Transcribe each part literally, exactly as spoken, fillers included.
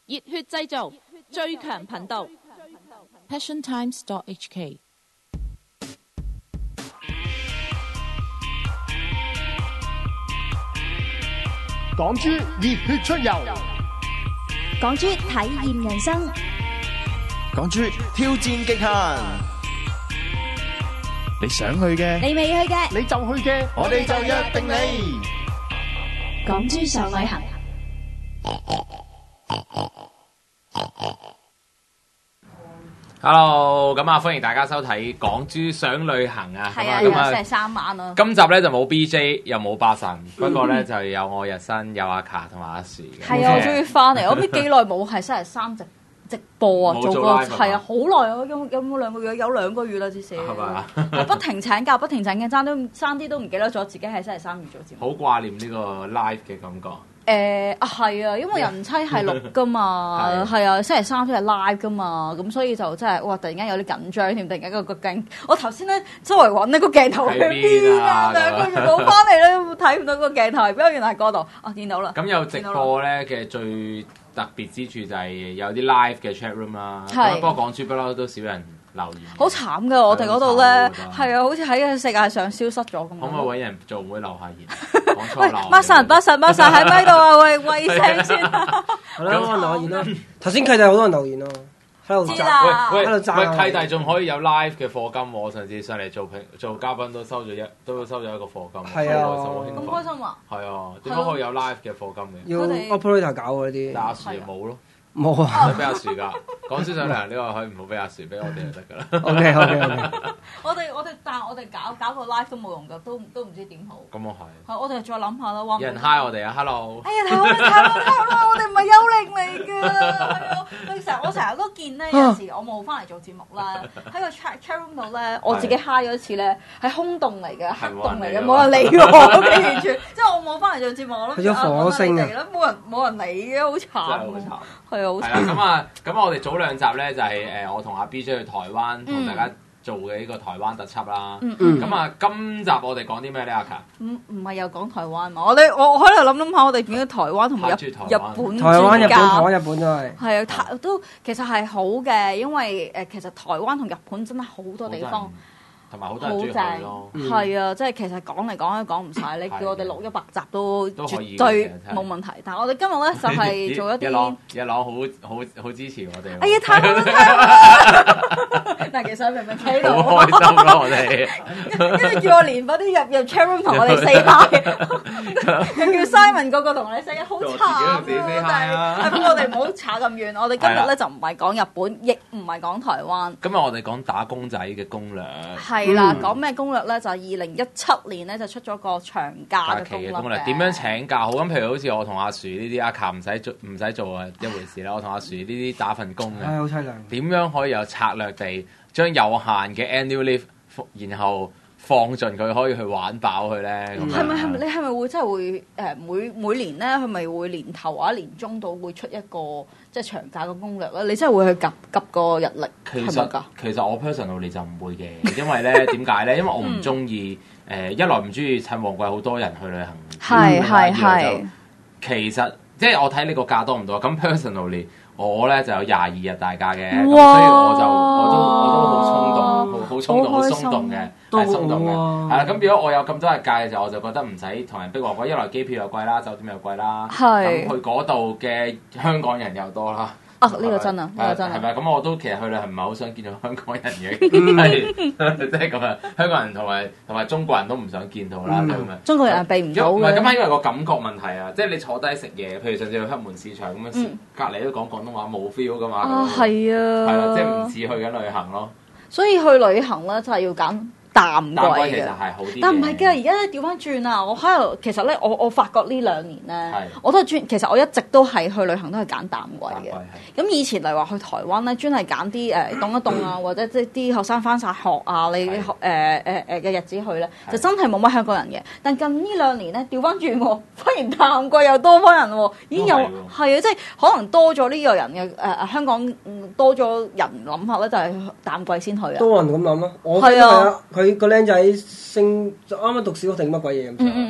熱血製造，最強頻道 passion times dot h k。 港豬熱血出遊， 港豬體驗人生， 港豬挑戰極限，你想去嘅， 你未去嘅， 你就去嘅， 我哋就約定你。 港豬上旅行。 Hello，咁啊，歡迎大家收睇《港豬上旅行》啊！ 係啊， 咁啊， 星期三晚啊。 今集咧就冇 B J，又冇巴神，不過咧就有我日新，有阿卡同埋阿樹嘅。 係啊，我終於翻嚟，我唔知幾耐冇係星期三直直播啊，做過係啊，好耐啊，有有冇兩個月？有兩個月啦，至少。 係嘛？ 我不停請假，不停請假，爭都爭啲都唔記得咗自己係星期三要做節目。 好掛念呢個 live 嘅感覺。 誒啊係啊，因為人妻係錄噶嘛，係啊，星期三先係 live 噶嘛，咁所以就真係哇，突然間有啲緊張添，突然間個個鏡，我頭先咧周圍揾呢個鏡頭去邊啊，兩個月冇翻嚟咧，睇唔到個鏡頭喺邊，原來喺嗰度，啊見到啦。咁有直播咧嘅最特別之處就係有啲 live 嘅 chat room 啦，不過港豬不嬲都少人留言。 好慘㗎，我哋嗰度咧係啊，好似喺世界上消失咗咁。 可唔可以揾人做會留下言？ 喂，巴神巴神巴神喺咪度啊？喂，喂聲先啦。 係啦，我留言啦。頭先契弟好多人留言咯，喺度讚， 喂喺度讚。 喂，契弟仲可以有 live 嘅課金，我上次上嚟做評做嘉賓都收咗一都收咗一個課金， 係啊， 咁開心啊！ 係啊，點解可以有 live 嘅課金嘅？ 要 operator 搞嗰啲， 但阿樹冇咯。 冇啊！ 俾阿樹㗎，講書上嚟呢個可以唔好俾阿樹，俾我哋就得㗎啦。 OK OK OK。 我哋我哋但係我哋搞搞個 live 都冇用㗎，都都唔知點好。 咁我係。 係我哋再諗下啦。有人 hi 我哋啊 ，hello。 哎呀，太好啦太好啦太好啦！我哋唔係幽靈嚟㗎，係啊。成日我成日都見咧，有時我冇翻嚟做節目啦，喺個 chat chat room 度咧，我自己 hi 咗一次咧，係空洞嚟嘅，黑洞嚟嘅，冇人理我嘅完全。即係我冇翻嚟做節目，我諗去咗火星啊！ 冇人冇人理嘅，好慘。 真係好慘。 係啊，好慘。 係啦，咁啊，咁我哋早兩集咧就係誒我同阿 B J 去台灣同大家做嘅呢個台灣特輯啦。咁啊，今集我哋講啲咩咧，阿卡？ 唔唔係又講台灣嘛？我哋我我喺度諗諗下，我哋點解台灣同日日本台灣、日本、台灣、日本都係係啊，台都其實係好嘅，因為誒其實台灣同日本真係好多地方。 同埋好多人中意去咯， 係啊，即係其實講嚟講都講唔晒。你叫我哋錄一百集都絕對冇問題。但係我哋今日咧就係做一啲， 一朗一朗好好好支持我哋。 哎呀，太好啦太好啦！但係其實明明企度好開心咯，我哋跟住叫我連嗰啲入入 chat room 同我哋 say hi， 又叫 Simon 個個同我哋 say hi， 好慘啊！但係係不過我哋唔好炒咁遠。我哋今日咧就唔係講日本，亦唔係講台灣。 今日我哋講打工仔嘅攻略。 係啦，講咩攻略咧？就係二零一七年咧就出咗個長假嘅攻略。 點樣請假好？咁譬如好似我同阿樹呢啲，阿卡唔使做唔使做啊一回事啦。我同阿樹呢啲打份工嘅， 係好凄涼。 點樣可以有策略地將有限嘅 annual leave，然後放盡佢可以去玩飽佢咧？ 係咪係咪？你係咪會真係會誒每每年咧？佢咪會年頭或者年中度會出一個即係長假嘅攻略咧？你真係會去及及個日曆？ 其實其實我 personally 就唔會嘅，因為咧點解咧？因為我唔中意誒，一來唔中意趁旺季好多人去旅行。 係係係。 其實即係我睇你個假多唔多？咁 personally 我咧就有廿二日大假嘅，咁哇所以我就我都我都好衝動，好好衝動，好鬆動嘅，係鬆動嘅。係啦，咁如果我有咁多日假嘅時候，我就覺得唔使同人逼旺季，一來機票又貴啦，酒店又貴啦，咁去嗰度嘅香港人又多啦。 啊！呢個真啊，呢個真啊， 係咪？咁我都其實去旅行唔係好想見到香港人嘅，係即係咁啊！香港人同埋同埋中國人都唔想見到啦，咁樣。 中國人係避唔到嘅。 唔係咁係因為個感覺問題啊！即係你坐低食嘢，譬如上次去黑門市場咁樣，隔離都講廣東話冇 feel 噶嘛。 啊，係啊。係啦，即係唔似去緊旅行咯。 所以去旅行咧，就係要揀淡季嘅， 其實係好啲。 但唔係㗎，而家咧調翻轉啊！我喺度，其實咧，我我發覺呢兩年咧，我都係專，其實我一直都係去旅行都係揀淡季嘅。咁以前例如話去台灣咧，專係揀啲誒凍一凍啊，或者即係啲學生翻晒學啊，你誒誒誒嘅日子去咧，就真係冇乜香港人嘅。但近呢兩年咧，調翻轉喎，忽然淡季又多翻人喎，已經有係啊，即係可能多咗呢個人嘅誒香港多咗人諗法咧，就係淡季先去啊。 多人咁諗咯，我係啊，佢個僆仔升啱啱讀小學定乜鬼嘢咁，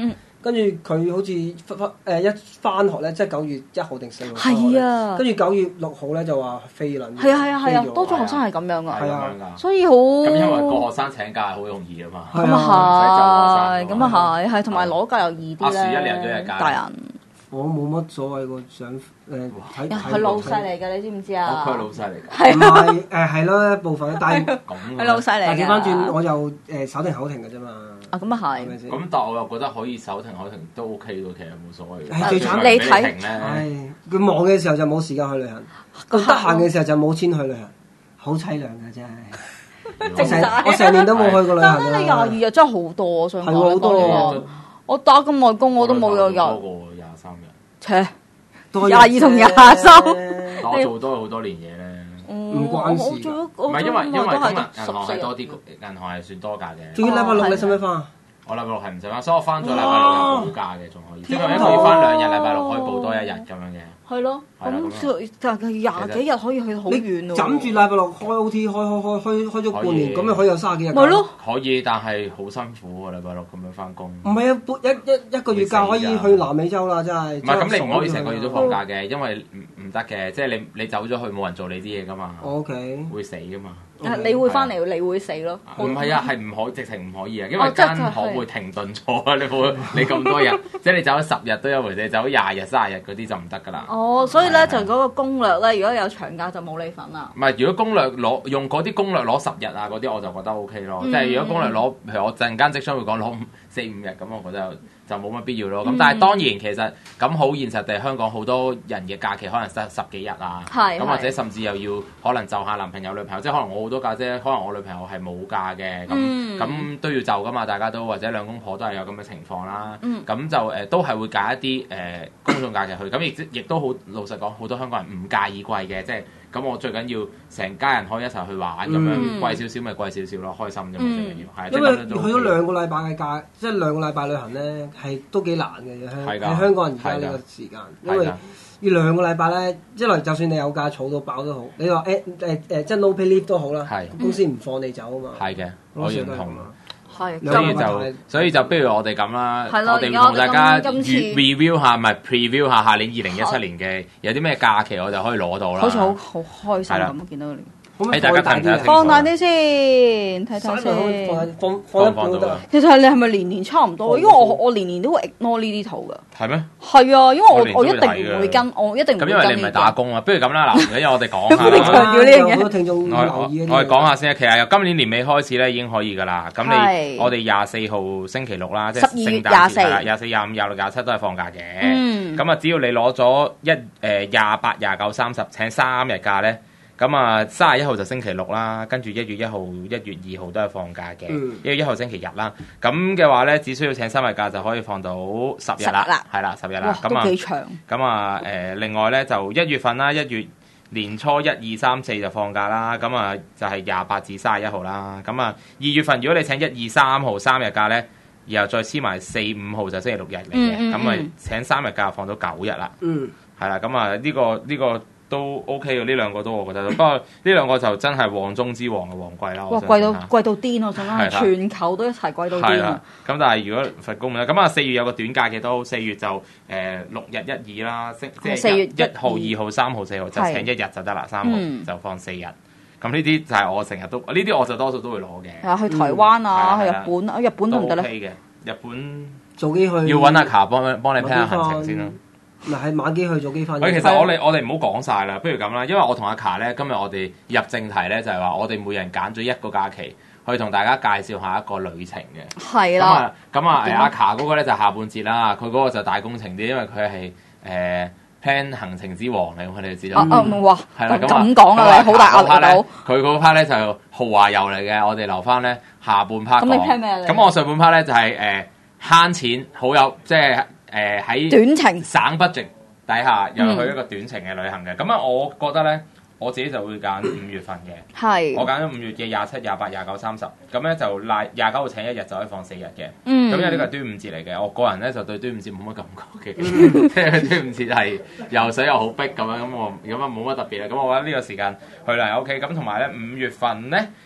跟住佢好似翻誒一翻學咧，即係九月一號定四號。 係啊。跟住九月六號咧就話飛撚。 係啊係啊係啊，多咗學生係咁樣噶。 係啊。 所以好。 咁因為個學生請假係好容易啊嘛。 咁啊係，咁啊係，係同埋攞假又易啲咧。 阿樹一年咗一假。 大人。 我冇乜所謂個想誒睇睇。 係老細嚟㗎，你知唔知啊？ 佢係老細嚟㗎。 係唔係誒係咯一部分，但係係老細嚟㗎。 但係調翻轉，我又誒手停口停㗎啫嘛。 啊咁啊係。 咁但係我又覺得可以手停口停都 OK 喎，其實冇所謂。 係最慘你睇咧，佢忙嘅時候就冇時間去旅行，得閒嘅時候就冇錢去旅行，好凄涼㗎真係。我成我成年都冇去過旅行。 但係你廿二日真係好多，我想講。 係好多。 我打咁耐工我都冇有日。 多過廿三日。 切，廿二同廿三。 我做多好多年嘢咧。 唔關事。 唔係因為因為今日銀行係多啲，銀行係算多假嘅。 仲要禮拜六你使唔使翻啊？ 我禮拜六係唔使翻，所以我翻咗禮拜六有補假嘅，仲可以。即係一個月翻兩日，禮拜六可以補多一日咁樣嘅。 係咯，咁但係廿幾日可以去好遠喎。 枕住禮拜六開 O T 開開開開開咗半年，咁咪可以有卅幾日。 咪咯， 可以，但係好辛苦喎，禮拜六咁樣翻工。 唔係啊，一一一個月假可以去南美洲啦，真係。 唔係咁，你唔可以成個月都放假嘅，因為唔唔得嘅，即係你你走咗去冇人做你啲嘢噶嘛。 O K。 會死噶嘛？ 你會翻嚟，你會死咯。 唔係啊，係唔可直情唔可以啊，因為間行會停頓咗啊！你冇你咁多日，即係你走咗十日都有回事，走咗廿日、卅日嗰啲就唔得噶啦。 哦，所以咧就嗰個攻略咧，如果有長假就冇你份啦。 唔係，如果攻略攞用嗰啲攻略攞十日啊嗰啲，我就覺得 O K 咯。即係如果攻略攞，譬如我陣間即將會講攞四五日咁，我覺得就冇乜必要咯。咁但係當然其實咁好現實地，香港好多人嘅假期可能得十幾日啊，咁或者甚至又要可能就下男朋友女朋友，即係可能我好多假啫，可能我女朋友係冇假嘅，咁咁都要就噶嘛，大家都或者兩公婆都係有咁嘅情況啦。咁就誒都係會揀一啲誒公眾假期去，咁亦亦都好老實講，好多香港人唔介意貴嘅，即係咁我最緊要成家人可以一齊去玩咁樣，貴少少咪貴少少咯，開心啫嘛，最緊要係。 因為去咗兩個禮拜嘅假，即係兩個禮拜旅行咧，係都幾難嘅，喺喺香港人而家呢個時間，因為要兩個禮拜咧，一來就算你有假儲到飽都好，你話誒誒誒即係 no pay leave 都好啦，公司唔放你走啊嘛。 係嘅，我認同。 係， 所以就所以就不如我哋咁啦，我哋同大家 review 下，咪 preview 下下年二零一七年嘅有啲咩假期我就可以攞到啦。 好似好好開心咁，見到你。 俾大家睇睇， 放大啲先，睇睇先。 放放一半都得。 其實你係咪年年差唔多？因為我我年年都會 ignore 呢啲圖㗎。 係咩？ 係啊，因為我我一定唔會跟，我一定唔會跟。 咁因為你唔係打工啊，不如咁啦，嗱，唔緊要，我哋講下。 你強調呢樣嘢。 我聽眾留意我哋講下先，其實由今年年尾開始咧已經可以㗎啦。咁你我哋廿四號星期六啦，即係聖誕節啦，廿四、廿五、廿六、廿七都係放假嘅。咁啊，只要你攞咗一誒廿八、廿九、三十請三日假咧。咁啊，三十一號就星期六啦，跟住一月一號、一月二號都係放假嘅，一月一號星期日啦。咁嘅話咧，只需要請三日假就可以放到十日啦，係啦，十日啦。 哇，都幾長。 咁啊，誒，另外咧就一月份啦，一月年初一二三四就放假啦。咁啊，就係廿八至三十一號啦。咁啊，二月份如果你請一二三號三日假咧，然後再黐埋四五號就星期六日嚟嘅，咁啊請三日假放到九日啦。嗯，係啦，咁啊呢個呢個。都 OK 嘅，呢兩個都我覺得，不過呢兩個就真係旺中之旺嘅旺季啦。 哇，貴到貴到癲！我想講全球都一齊貴到癲啊！ 咁但係如果佛工咧，咁啊四月有個短假嘅都，四月就誒六日一二啦，即係四月一號、二號、三號、四號就請一日就得啦，三號就放四日。咁呢啲就係我成日都，呢啲我就多數都會攞嘅。 係啊，去台灣啊，去日本啊，日本都唔得咧。 O K 嘅，日本早機去要揾阿卡幫幫你 plan 下行程先啦。 嗱，係晚機去早機翻。 喂，其實我哋我哋唔好講晒啦，不如咁啦，因為我同阿卡咧，今日我哋入正題咧，就係話我哋每人揀咗一個假期，去同大家介紹下一個旅程嘅。係啦。咁啊，咁啊，阿卡嗰個咧就下半節啦，佢嗰個就大工程啲，因為佢係誒 plan 行程之王嚟，佢哋知道。 啊啊，哇！ 係啦， 咁講啊，好大壓力到。 佢嗰 part 咧就豪華遊嚟嘅，我哋留翻咧下半 part 講。 咁你 plan 咩咧？ 咁我上半 part 咧就係誒慳錢，好有即係誒喺短程省 budget。底下又去一個短程嘅旅行嘅，咁啊、嗯，我覺得咧，我自己就會揀五月份嘅。係是。我揀咗五月嘅廿七、廿八、廿九、三十，咁咧就賴廿九號請一日就可以放四日嘅。嗯。咁因為呢個係端午節嚟嘅，我個人咧就對端午節冇乜感覺嘅，即係、嗯、端午節係游水又好逼咁樣，咁我咁啊冇乜特別啦。咁我覺得呢個時間去啦 O K。咁同埋咧五月份咧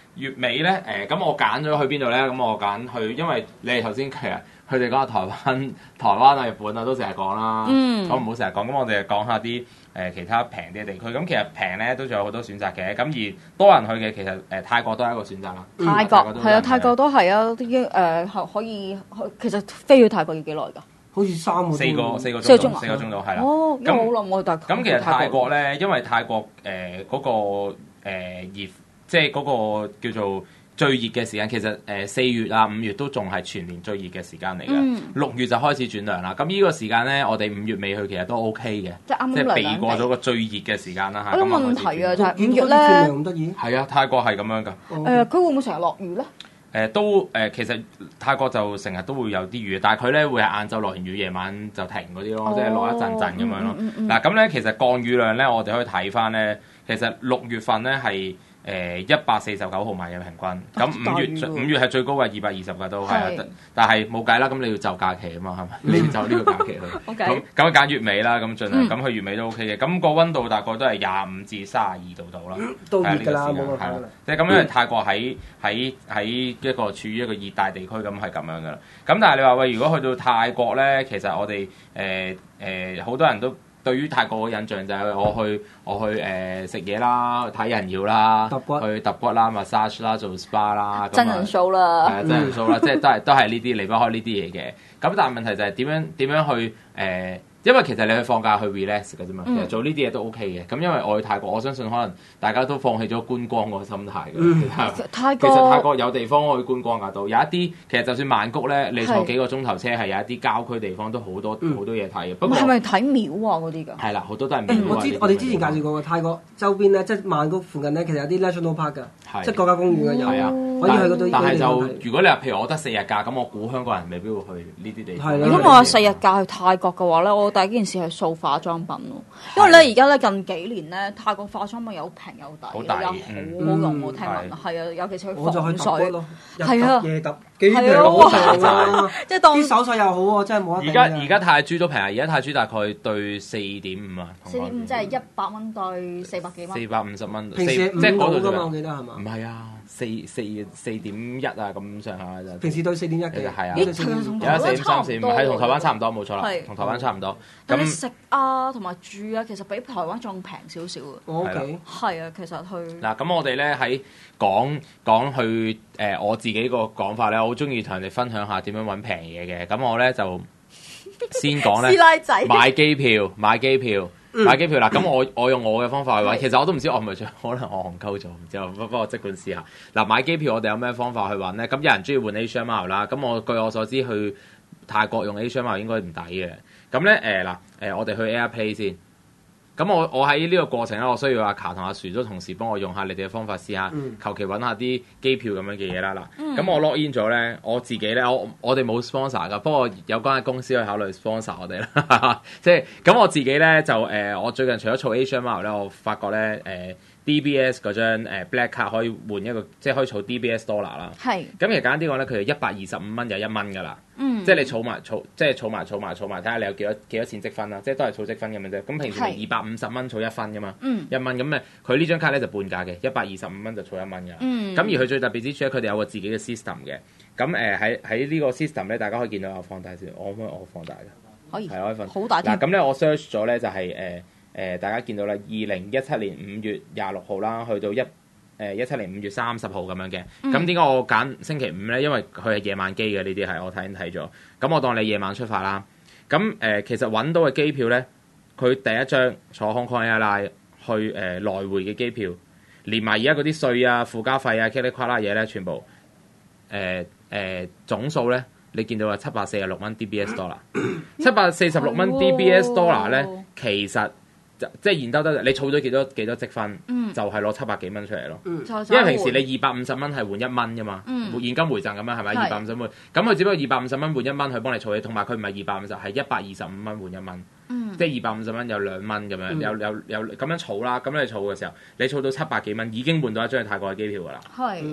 月尾咧誒，咁、呃、我揀咗去邊度咧？咁我揀去，因為你哋頭先其實佢哋講下台灣、台灣啊、日本啊都成日講啦。嗯。咁唔好成日講，咁我哋講下啲誒、呃、其他平啲嘅地區。咁其實平咧都仲有好多選擇嘅。咁而多人去嘅其實誒、呃、泰國都係一個選擇啦。 泰國係啊，泰國都係啊，啲誒可以其實飛去泰國要幾耐㗎？ 好似三個四個四個鐘四個鐘度係啦。 哦，咁好耐我但咁其實泰國咧，因為泰國誒嗰、呃那個誒、呃、熱，即係嗰個叫做最熱嘅時間，其實誒四、呃、月啊五月都仲係全年最熱嘅時間嚟嘅。六、嗯、月就開始轉涼啦。咁呢個時間咧，我哋五月尾去其實都 OK 嘅，即係避過咗個最熱嘅時間啦嚇。 有問題啊，就係五月咧， 係啊，泰國係咁樣㗎。誒、 呃，佢會唔會成日落雨咧？ 誒、呃、都誒、呃，其實泰國就成日都會有啲雨，但係佢咧會係晏晝落完雨，夜晚就停嗰啲咯，哦、即係落一陣陣咁樣咯。嗱咁咧，其實降雨量咧，我哋可以睇翻咧，其實六月份咧係誒一百四十九毫米嘅平均，咁五月五月係最高嘅二百二十嘅都係，但係冇計啦，咁你要就假期啊嘛，係咪？你要就呢個假期去。咁咁揀月尾啦，咁盡量咁去月尾都 OK 嘅。咁個溫度大概都係廿五至三十二度度啦， 都熱㗎啦，冇問題啦。 即係咁，因為泰國喺喺喺一個處於一個熱帶地區，咁係咁樣㗎啦。咁但係你話喂，如果去到泰國咧，其實我哋誒誒好多人都對於泰國嘅印象就係我去我去誒食嘢啦，睇人妖啦，去揼骨啦、massage 啦、做 S P A 啦， 真人 show 啦， 係啊，真人 show 啦，即係都係都係呢啲離不開呢啲嘢嘅。咁但係問題就係點樣點樣去誒？呃因為其實你去放假去 relax 嘅啫嘛，其實做呢啲嘢都 OK 嘅。咁因為我去泰國，我相信可能大家都放棄咗觀光個心態嘅。嗯、泰國其實泰國有地方可以觀光㗎，都有一啲其實就算曼谷咧，你坐幾個鐘頭車係有一啲郊區地方都好多好、嗯、多嘢睇嘅。不過係咪睇廟啊嗰啲㗎？ 係啦，好多都係廟、欸。我知我哋之前介紹過嘅泰國周邊咧，即係曼谷附近咧，其實有啲 national park 㗎，即係國家公園嘅有。係啊，可以去嗰度。 但係就如果你話譬如我得四日假，咁我估香港人未必會去呢啲地方。 如果我話四日假去泰國嘅話咧，我第一件事係掃化妝品咯，因為咧而家咧近幾年咧泰國化妝品有平有抵，又好好用喎，聽聞係啊，尤其是去防水，係啊， 夜揼幾平好平啊！ 即係當啲手勢又好喎，真係冇得。 而家而家泰銖都平啊！而家泰銖大概對四點五啊， 四點五即係一百蚊對四百幾蚊， 四百五十蚊， 平時五到㗎嘛，我記得係嘛？ 唔係啊，四四四點一啊咁上下就。 平時對四點一嘅係啊， 有四點三四五，係同台灣差唔多，冇錯啦，同台灣差唔多。 咁食啊同埋住啊，其實比台灣仲平少少啊。 O K， 係啊，其實去嗱咁我哋咧喺講講去誒、呃、我自己個講法咧，我好中意同人哋分享下點樣揾平嘢嘅。咁我咧就先講咧買機票，買機票，嗯、買機票啦。咁我我用我嘅方法去揾，其實我都唔知我係咪最可能我戇鳩咗，唔知我不過即管試下。嗱買機票我哋有咩方法去揾咧？咁有人中意換 Asia Miles 啦。咁我據我所知去泰國用 Asia Miles 應該唔抵嘅。咁咧誒嗱誒，我哋去 AirPlay 先。咁我我喺呢個過程咧，我需要阿卡同阿樹都同時幫我用下你哋嘅方法試下，求其揾下啲機票咁樣嘅嘢啦。嗱，咁、嗯、我 log in 咗咧，我自己咧，我我哋冇 sponsor 噶，不過有關嘅公司去考慮 sponsor 我哋啦。即係咁我自己咧就誒、呃，我最近除咗儲 Asia Miles 咧，我發覺咧誒、呃、D B S 嗰張 Black Card 可以換一個，即係可以儲 D B S dollar 啦。係。咁其實簡單啲講咧，佢係一百二十五蚊就一蚊噶啦。嗯、即係你儲埋儲，即係儲埋儲埋儲埋，睇下你有幾多幾多錢積分啦，即係都係儲積分咁樣啫。咁平時二百五十蚊儲一分噶嘛，嗯、一蚊咁誒，佢呢張卡咧就半價嘅，一百二十五蚊就儲一蚊噶。咁、嗯、而佢最特別之處咧，佢哋有個自己嘅 system 嘅。咁誒喺喺呢個 system 咧，大家可以見到我放大先，我可唔可以我放大嘅？可以，係可以放好大。嗱咁咧，我 search 咗咧就係誒誒，大家見到啦，二零一七年五月廿六號啦，去到一。誒一七年五月三十號咁樣嘅，咁點解我揀星期五咧？因為佢係夜晚機嘅，呢啲係我睇睇咗。咁我當你夜晚出發啦。咁誒、呃、其實揾到嘅機票咧，佢第一張坐 Hong Kong Airline 去誒、呃、來回嘅機票，連埋而家嗰啲稅啊、附加費啊、嘰哩呱啦嘢咧，全部誒誒、呃呃、總數咧，你見到係七百四十六蚊 D B S dollar， 七百四十六蚊 D B S dollar 咧，其實。即係現兜兜，你儲咗幾多幾多積分，嗯、就係攞七百幾蚊出嚟咯。嗯、因為平時你二百五十蚊係換一蚊㗎嘛，嗯、現金回贈咁樣係咪？二百五十蚊，咁佢只不過二百五十蚊換一蚊去幫你儲嘢，同埋佢唔係二百五十，係一百二十五蚊換一蚊。嗯、即係二百五十蚊有兩蚊咁樣，嗯、有有有咁樣儲啦。咁你儲嘅時候，你儲到七百幾蚊已經換到一張去泰國嘅機票㗎啦。係。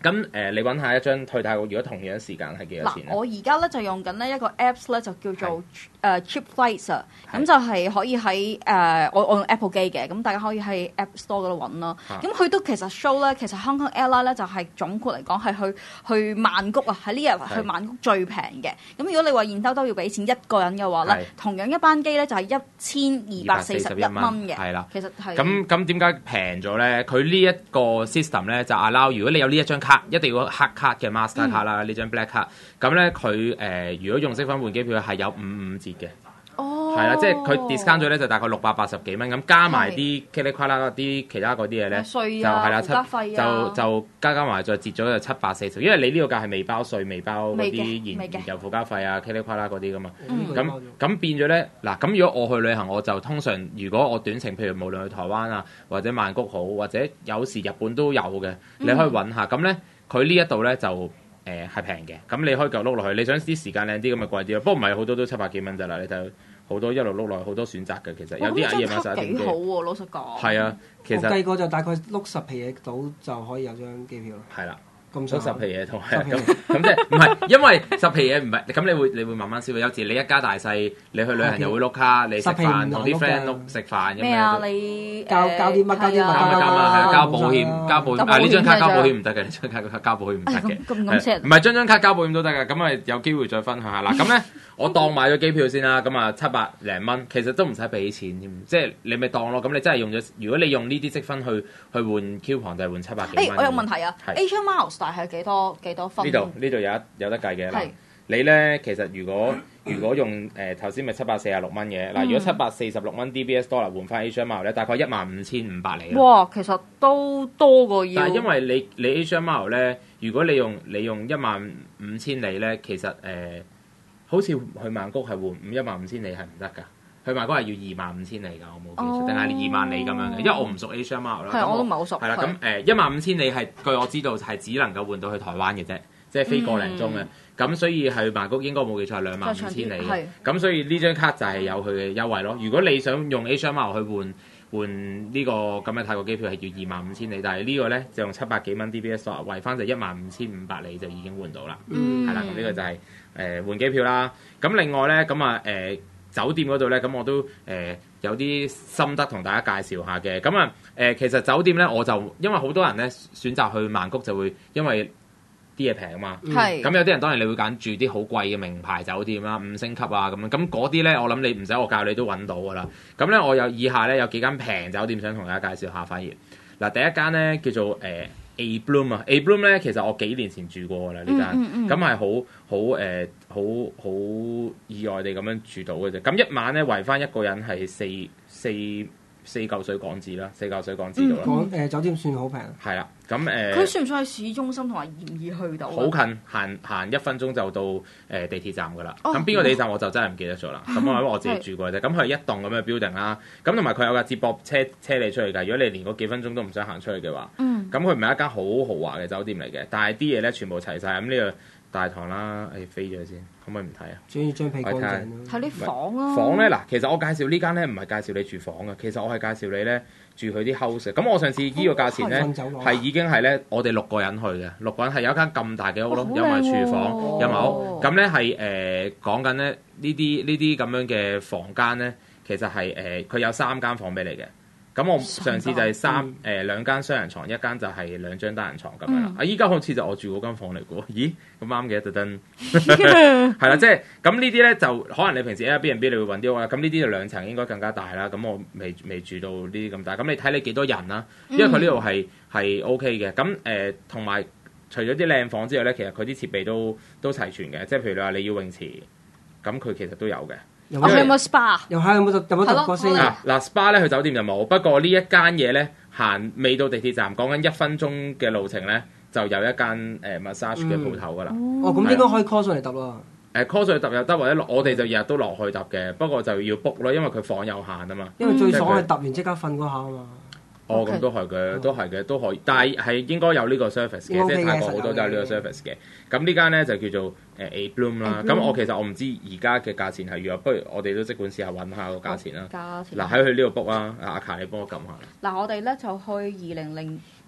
咁誒、呃，你揾下一張去泰國，如果同樣時間係幾多錢咧？ 我而家咧就用緊呢一個 Apps 咧，就叫做誒 Cheap Flights 啊。咁就係可以喺誒、呃、我我用 Apple 機嘅，咁大家可以喺 App Store 嗰度揾啦。咁佢都其實 show 咧，其實香港 Airline 咧就係總括嚟講係去去曼谷啊，喺呢日去曼谷最平嘅。咁如果你話現兜兜要俾錢一個人嘅話咧，同樣一班機咧就係一千二百四十一蚊嘅。係啦，其實係。 咁咁點解平咗咧？佢呢一個 system 咧就 allow 如果你有呢一張卡，一定要黑卡嘅 Master 卡啦，呢、嗯、張 Black 卡。咁咧佢誒如果用積分換機票係有五五折嘅。哦，係啦，即係佢 discount 咗咧就大概六百八十幾蚊，咁加埋啲噼里啪啦啲其他嗰啲嘢咧， 稅啊、 就係啦， 附加費啊、就就加加埋再折咗就七百四十，因為你呢個價係未包稅、未包嗰啲燃燃油附加費啊、噼里啪啦嗰啲噶嘛。咁咁、嗯、變咗咧嗱，咁如果我去旅行，我就通常如果我短程，譬如無論去台灣啊，或者曼谷好，或者有時日本都有嘅，你可以揾下。咁咧佢呢一度咧就誒係平嘅，咁、呃、你可以夠碌落去。你想啲時間靚啲咁咪貴啲咯，不過唔係好多都七百幾蚊咋啦，你睇。好多一路碌落去好多選擇嘅，其實有啲夜晚十一點幾。 幾好喎，老實講。 係啊，其實我計過就大概碌十皮嘢到就可以有張機票咯。 係啦， 咁碌十皮嘢同係咁咁即係唔係？因為十皮嘢唔係咁，你會你會慢慢消費。有時你一家大細，你去旅行又會碌卡，你食飯同啲 friend 碌食飯咁樣。 咩啊？你交交啲乜交啲乜交乜交乜係啊？交保險交保險啊！呢張卡交保險唔得嘅，呢張卡交保險唔得嘅。 咁咁咁唔係張張卡交保險都得嘅，咁啊有機會再分享下嗱。咁咧。我當買咗機票先啦，咁啊七百零蚊，其實都唔使俾錢添，即係你咪當咯。咁你真係用咗，如果你用呢啲積分去去換 coupon，就係換七百幾蚊。 誒，我有問題啊 ，Asia Miles 大係幾多幾多分？ 呢度呢度有有得計嘅啦。你咧其實如果如果用誒頭先咪七百四十六蚊嘅嗱，如果七百四十六蚊 D B S dollar 換翻 Asia Miles 咧，大概一萬五千五百嚟。 哇，其實都多過要。 但係因為你你 Asia Miles 咧，如果你用你用一萬五千里咧，其實誒。呃好似去曼谷係換五一萬五千里係唔得㗎，去曼谷係要二萬五千里㗎，我冇記錯，定係二萬里咁樣嘅，因為我唔熟 Asia Miles 啦。 係，我都唔係好熟。 係啦，咁誒一萬五千里係據我知道係只能夠換到去台灣嘅啫，即係飛個零鐘嘅。咁、嗯、所以去曼谷應該冇記錯係兩萬五千里嘅。咁所以呢張卡就係有佢嘅優惠咯。如果你想用 Asia Miles 去換換呢個咁嘅泰國機票係要二萬五千里，但係呢個咧就用七百幾蚊 D B S 數，圍翻就一萬五千五百里就已經換到啦。 嗯， 係啦，咁呢個就係、是。誒、呃、換機票啦，咁另外咧，咁啊誒酒店嗰度咧，咁我都誒、呃、有啲心得同大家介紹下嘅。咁啊誒其實酒店咧，我就因為好多人咧選擇去曼谷就會因為啲嘢平啊嘛，係、嗯。咁有啲人當然你會揀住啲好貴嘅名牌酒店啦，五星級啊咁樣，咁嗰啲咧我諗你唔使我教你都揾到噶啦。咁咧我有以下咧有幾間平酒店想同大家介紹下，反而嗱第一間咧叫做誒。呃A Bloom 啊 ，A Bloom 咧，其實我幾年前住過㗎啦呢間，咁係好好誒，好好意外地咁樣住到嘅啫。咁一晚咧圍翻一個人係四四四嚿水港紙啦，四嚿水港紙到啦。 講、嗯、誒、呃、酒店算好平。係啦，咁誒。佢、 呃、算唔算喺市中心同埋易唔易去到？ 好近，行行一分鐘就到誒、呃、地鐵站㗎啦。咁、哦、邊個地鐵站我就真係唔記得咗啦。咁、嗯、我因為我自己住過啫。咁佢係一棟咁嘅 building 啦。咁同埋佢有架接駁車車你出去㗎。如果你連嗰幾分鐘都唔想行出去嘅話，咁佢唔係一間好豪華嘅酒店嚟嘅，但係啲嘢咧全部齊晒。咁呢個大堂啦，誒、哎、飛咗先，可唔可以唔睇啊？ 中意張被乾淨咯。 睇啲房啊。 房咧嗱，其實我介紹呢間咧唔係介紹你住房嘅，其實我係介紹你咧住佢啲 house。咁我上次呢個價錢咧係已經係咧我哋六個人去嘅，六個人係有一間咁大嘅屋咯，有埋廚房，有埋屋。咁咧係誒講緊咧呢啲呢啲咁樣嘅房間咧，其實係誒佢有三間房俾你嘅。咁我上次就係三誒、呃、兩間雙人床，一間就係兩張單人床咁樣啦。啊，依家好似就我住嗰間房嚟嘅喎。咦，咁啱嘅，特登係啦，即係咁呢啲咧就可能你平時 Airbnb 你會揾啲屋啦。咁呢啲就兩層應該更加大啦。咁我未未住到呢啲咁大。咁你睇你幾多人啦？因為佢呢度係係 OK 嘅。咁誒同埋除咗啲靚房之外咧，其實佢啲設備都都齊全嘅。即係譬如你話你要泳池，咁佢其實都有嘅。 有冇 SPA？ 又係有冇有冇揼過先啊？嗱 SPA 咧，去酒店就冇。不過呢一間嘢咧，行未到地鐵站，講緊一分鐘嘅路程咧，就有一間誒 massage 嘅鋪頭噶啦。 哦，咁應該可以 call 上嚟揼咯。誒 call 上嚟揼又得，或者我哋就日日都落去揼嘅。不過就要 book 咯，因為佢房有限啊嘛。 因為最爽係揼完即刻瞓嗰下啊嘛。 哦，咁都係嘅，都係嘅，都可以。但係係應該有呢個 service 嘅，即係泰國好多都有呢個 service 嘅。咁呢間咧就叫做誒 A Bloom 啦。咁我其實我唔知而家嘅價錢係如何，不如我哋都即管試下揾下個價錢啦。價錢嗱喺佢呢度 book 啊，阿卡你幫我撳下。 嗱，我哋咧就去二零零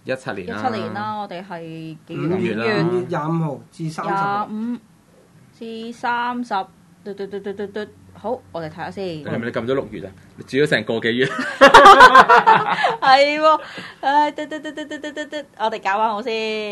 一七年啦。 一七年啦，我哋係幾月？五月廿五號至三十。 廿五至三十，嘟嘟嘟嘟嘟嘟。好，我哋睇下先。 係咪你撳咗六月啊？你住咗成個幾月？ 係喎，唉，嘟嘟嘟嘟嘟嘟嘟嘟，我哋搞翻好先。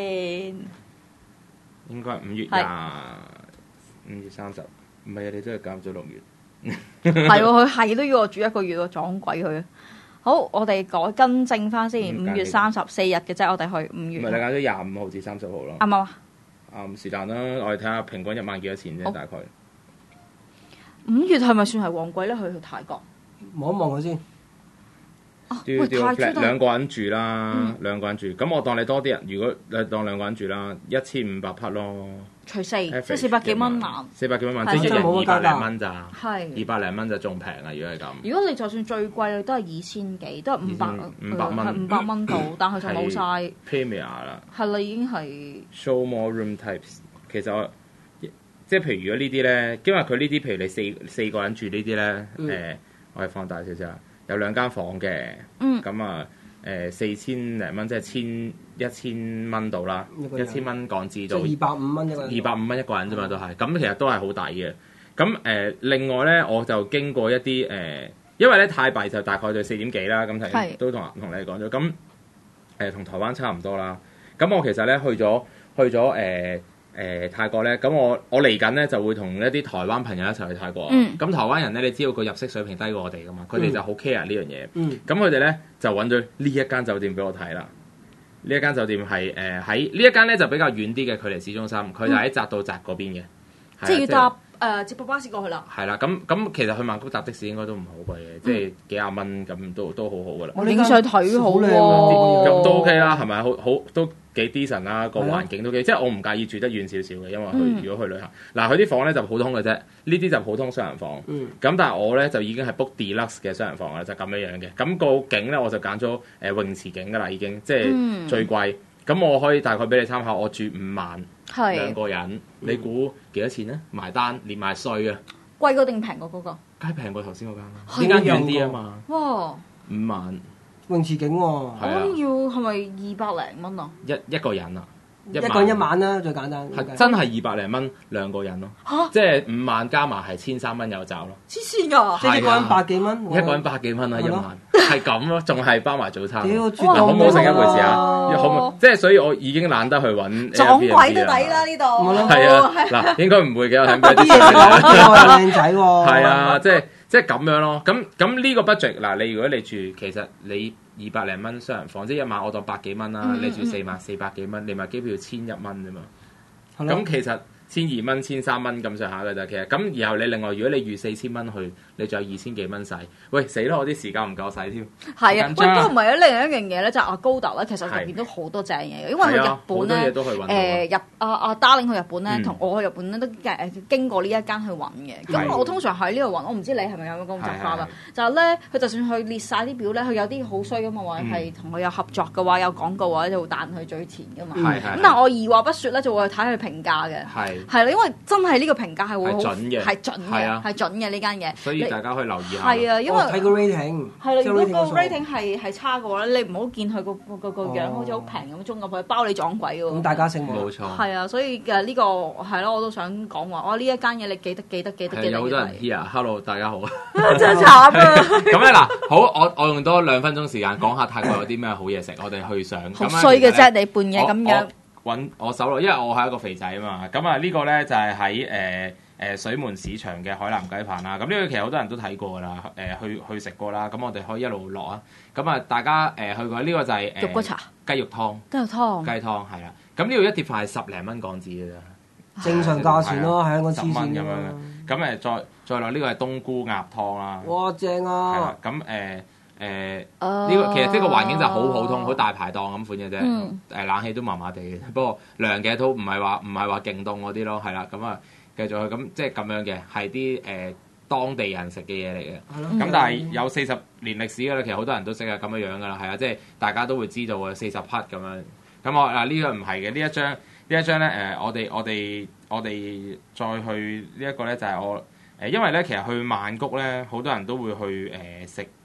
應該係五月廿五月三十，唔係啊！你真係搞咗六月。 係喎，佢係都要我住一個月喎，撞鬼佢。好，我哋改更正翻先，五月三十四日嘅啫，我哋去五月。 唔係你搞咗廿五號至三十號咯。 啱唔啱啊？ 啱是但啦，我哋睇下平均一晚幾多錢啫，大概。 五月係咪算係旺季咧？去去泰國望一望佢先。 都要啲 flat 兩個人住啦，兩個人住。咁我當你多啲人，如果你當兩個人住啦，一千五百匹咯。 除四，即係四百幾蚊晚。 四百幾蚊晚，即係一人二百零蚊咋。係。二百零蚊就仲平啊！如果係咁。 如果你就算最貴，你都係二千幾，都係五百五百蚊， 五百蚊到，但係就冇晒 Premier 啦。 係啦，已經係。 Show more room types，其實我。即係譬如如果呢啲咧，因為佢呢啲譬如你四四個人住呢啲咧，誒、嗯呃，我係放大少少，有兩間房嘅，咁啊誒四千零蚊，即係千一千蚊到啦，一千蚊港紙到， 二百五蚊一個人， 二百五蚊一個人啫嘛，都係，咁其實都係好抵嘅。咁誒、呃、另外咧，我就經過一啲誒、呃，因為咧泰幣就大概就四點幾啦，咁係都同同你講咗，咁誒同台灣差唔多啦。咁我其實咧去咗去咗誒。呃誒、呃、泰國咧，咁我我嚟緊咧就會同一啲台灣朋友一齊去泰國。咁、嗯、台灣人咧，你知道個入息水平低過我哋噶嘛？佢哋、嗯、就好 care 呢樣嘢。咁佢哋咧就揾咗呢一間酒店俾我睇啦。呢一間酒店係誒喺呢一間咧就比較遠啲嘅，距離市中心。佢就喺扎道扎嗰邊嘅。 嗯、即係要搭誒接駁巴士過去啦。 係啦，咁咁其實去曼谷搭的士應該都唔係好貴嘅，即係、嗯、幾廿蚊咁都都好好噶啦。 我影相睇好喎， 咁都 OK 啦，係咪？好好都。幾 decent 啦，個環境都幾，即係我唔介意住得遠少少嘅，因為去、嗯、如果去旅行，嗱佢啲房咧就普通嘅啫，呢啲就普通雙人房，咁、嗯、但係我咧就已經係 book deluxe 嘅雙人房啦，就咁樣樣嘅，咁、個景咧我就揀咗誒泳池景噶啦，已經即係最貴，咁、嗯、我可以大概俾你參考，我住五萬兩個人，你估幾多錢咧？埋單連埋稅啊！ 貴過定平過嗰個？ 梗係平過頭先嗰間啦，呢間遠啲啊嘛， 哇， 五萬。 泳池景喎， 我諗要係咪二百零蚊啊？ 一一個人啊， 一個人一晚啦，最簡單。 係真係二百零蚊兩個人咯，即係五萬加埋係千三蚊有找咯。 黐線㗎！ 即係一個人百幾蚊， 一個人百幾蚊啊一晚，係咁咯，仲係包埋早餐。 屌， 好唔好食一回事啊？好唔好？即係所以我已經懶得去揾撞鬼都抵啦呢度。 係啊，嗱應該唔會嘅，我睇唔到啲嘢講靚仔喎。 係啊，即係。即係咁樣咯，咁咁呢個 budget 嗱，你如果你住其實你二百零蚊雙人房，即係一晚我當百幾蚊啦，嗯、你住四萬四百幾蚊，你買機票千一蚊啫嘛，咁的其實千二蚊、千三蚊咁上下嘅咋，其實咁然後你另外如果你預四千蚊去，你仲有二千幾蚊使，喂死啦！我啲時間唔夠使添。 係啊，喂，不過唔係啊，另一樣嘢咧就阿高達咧，其實入邊都好多正嘢嘅，因為去日本咧，誒入阿阿 Darling 去日本咧，同我去日本咧都誒經過呢一間去揾嘅。咁我通常喺呢度揾，我唔知你係咪有咁嘅習慣啦。就係咧，佢就算去列晒啲表咧，佢有啲好衰噶嘛，或者係同佢有合作嘅話，有廣告或者就會彈去最前噶嘛。咁但係我二話不説咧，就會去睇佢評價嘅。係係啦，因為真係呢個評價係會好準嘅，係準嘅，係準嘅呢間嘢。所以大家可以留意下。係啊，因為睇個 rating。係啦，如果個 rating 係係差嘅話咧，你唔好見佢個個個樣好似好平咁，中入去包你撞鬼喎。咁大家醒冇錯。係啊，所以嘅呢個係咯，我都想講話，我呢一間嘢你記得記得記得記得。有好多人 here，hello 大家好啊。真係慘啊！咁咧嗱，好，我我用多兩分鐘時間講下泰國有啲咩好嘢食，我哋去上。好衰嘅啫，你半夜咁樣。揾我手落，因為我係一個肥仔啊嘛。咁啊呢個咧就係喺誒誒水門市場嘅海南雞飯啦。咁呢個其實好多人都睇過啦，誒、呃、去去食過啦。咁我哋可以一路落啊。咁啊大家誒、呃、去過呢、這個就係、是、誒、呃、肉骨茶、雞肉湯、雞肉湯、雞湯係啦。咁呢度一碟飯係十零蚊港紙嘅啫，正常價錢咯，係一個十蚊咁樣嘅。咁誒再再落呢個係冬菇鴨湯啦。哇，正啊！咁誒。誒呢、呃這個其實呢個環境就好普通，好大排檔咁款嘅啫。誒、嗯呃、冷氣都麻麻地嘅，不過涼嘅都唔係話唔係話勁凍嗰啲咯，係啦。咁啊繼續去咁即係咁樣嘅，係啲誒當地人食嘅嘢嚟嘅。咁、嗯、但係有四十年歷史㗎啦，其實好多人都識係咁樣樣㗎啦，係啊，即係大家都會知道嘅四十匹咁樣。咁我嗱呢、這個唔係嘅，呢一張呢一張咧誒，我哋我哋我哋再去呢一個咧就係我誒，因為咧其實去曼谷咧好多人都會去誒食。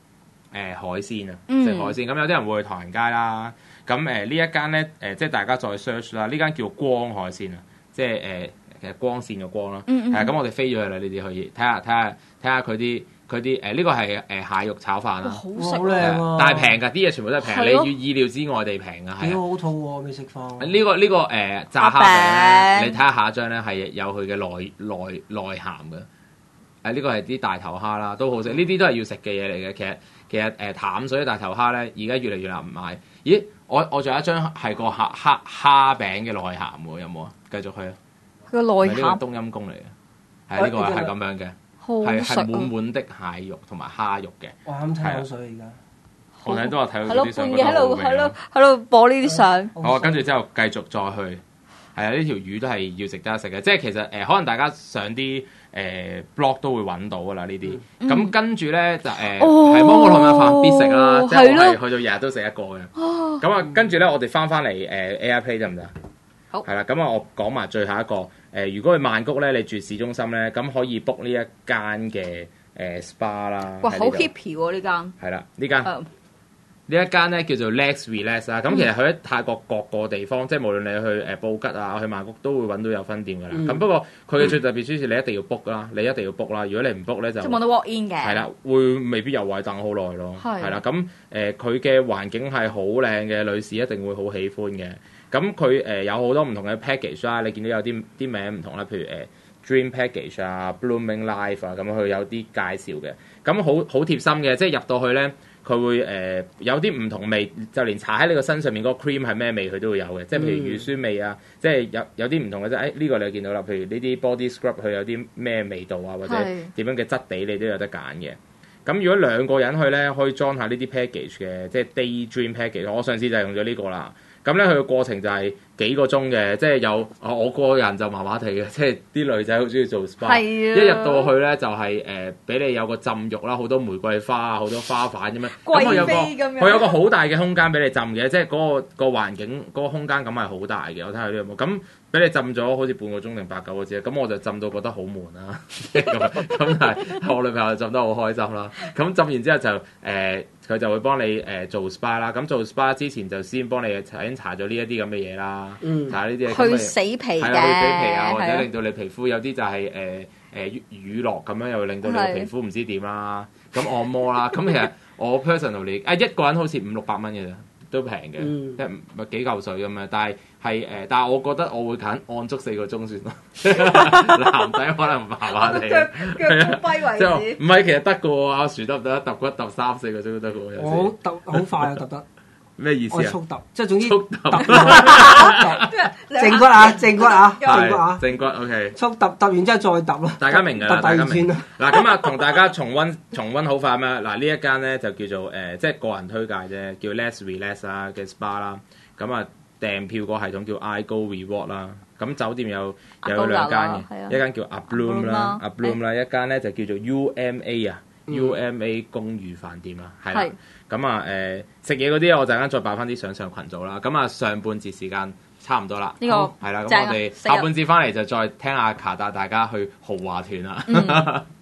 海鮮啊，食海鮮。咁、嗯、有啲人會去唐人街啦。咁誒、呃、呢一間咧誒，即係大家再 search 啦。呢間叫光海鮮啊，即係誒、呃、其實光線嘅光啦。係啊，咁我哋飛咗去啦，你哋可以睇下睇下睇下佢啲。佢啲誒呢個係誒蟹肉炒飯啦， 好食啊！ 但係平㗎，啲嘢全部都係平，你要意料之外地平㗎，係啊！好肚喎，未食飯。 呢個呢個誒炸蝦餅咧，你睇下下一張咧係有佢嘅內內內涵嘅。誒呢個係啲大頭蝦啦，都好食。呢啲都係要食嘅嘢嚟嘅。其實其實誒淡水大頭蝦咧，而家越嚟越難買。咦？我我仲有一張係個蝦蝦蝦餅嘅內涵喎，有冇啊？繼續去啊！ 佢個內涵。 呢個冬陰功嚟嘅，係呢個係咁樣嘅。係係滿滿的蟹肉同埋蝦肉嘅， 哇！咁睇口水而家， 我睇都話睇到啲相， 半夜喺度喺度喺度播呢啲相。 好，跟住之後繼續再去，係啊！呢條魚都係要值得食嘅，即係其實誒、呃，可能大家上啲誒、呃、blog 都會揾到噶啦呢啲。咁、嗯、跟住咧就誒係芒果糯米飯必食啦，即係我係去到日日都食一個嘅。咁啊，跟住咧我哋翻翻嚟誒 Airplay 得唔得？好，係啦，咁啊，我講埋最後一個誒、呃，如果去曼谷咧，你住市中心咧，咁可以 book 呢一間嘅誒、呃、SPA 啦。哇， 好 hippy 喎呢間。係啦， 呢間呢一間咧叫做 Lex Relax 啦。咁其實佢喺泰國各個地方，嗯、即係無論你去誒布吉啊，去曼谷都會揾到有分店㗎啦。咁、嗯、不過佢嘅最特別之處，你一定要 book 啦，你一定要 book 啦。如果你唔 book 咧，就即冇得 walk in 嘅。係啦，會未必有位等好耐咯。係啦，咁誒佢嘅環境係好靚嘅，女士一定會好喜歡嘅。咁佢誒有好多唔同嘅 package 啦，你見到有啲啲名唔同啦，譬如誒、呃、Dream Package 啊、Blooming Life 啊，咁佢有啲介紹嘅，咁好好貼心嘅，即係入到去咧，佢會誒、呃、有啲唔同味，就連搽喺你個身上面嗰個 cream 係咩味佢都會有嘅，即係譬如乳酸味啊，嗯、即係有有啲唔同嘅啫。誒呢個你見到啦，譬如呢啲 body scrub 佢有啲咩味道啊，或者點樣嘅質地你都有得揀嘅。咁如果兩個人去咧，可以裝下呢啲 package 嘅，即係 Day Dream Package。我上次就係用咗呢個啦。咁咧佢個過程就係幾個鐘嘅，即係有我個人就麻麻地嘅，即係啲女仔好中意做 spa，、啊、一入到去咧就係誒俾你有個浸浴啦，好多玫瑰花啊，好多花瓣咁樣，咁佢有個佢有個好大嘅空間俾你浸嘅，即係嗰、嗰個、嗰個環境嗰、嗰個空間感係好大嘅。我睇下呢有冇咁俾你浸咗好似半個鐘定八九個字，咁我就浸到覺得好悶啦。咁但係我女朋友浸得好開心啦。咁浸完之後就誒。呃佢就會幫你誒、呃、做 S P A 啦，咁做 S P A 之前就先幫你已經搽咗呢一啲咁嘅嘢啦，搽呢啲嘢去死皮嘅， 係啊，去死皮啊，或者令到你皮膚有啲就係誒誒乳酪咁樣，又會令到你嘅皮膚唔知點啦。咁按摩啦，咁其實我 personally 啊一個人好似五六百蚊嘅啫，都平嘅，嗯、即係唔係幾嚿水咁樣，但係。係誒，但係我覺得我會揀按足四個鐘算咯。男仔可能麻麻地，腳腳跛為止。唔係，其實得嘅喎，阿樹得唔得？揼骨揼三四個鐘都得嘅喎。 我揼好快啊，揼得。 咩意思啊？ 速揼，即係總之速揼。 正骨啊，正骨啊，正骨啊， 正骨 OK。 速揼揼完之後再揼咯。 大家明㗎啦，大家明。嗱咁啊，同大家重溫重溫好快咩？嗱呢一間咧就叫做誒，即係個人推介啫，叫 Lex Relax 啦嘅 SPA 啦。咁啊。訂票個系統叫 I Go Reward 啦，咁酒店有又有兩間嘅，一間叫 A Bloom 啦 ，A Bloom 啦，一間咧就叫做 U M A 啊、嗯、，U M A 公寓飯店啊，係啦，咁啊誒食嘢嗰啲我陣間再擺翻啲相上群組啦，咁啊上半節時間差唔多啦，呢、這個係啦，咁我哋下半節翻嚟就再聽下卡達大家去豪華團啦。嗯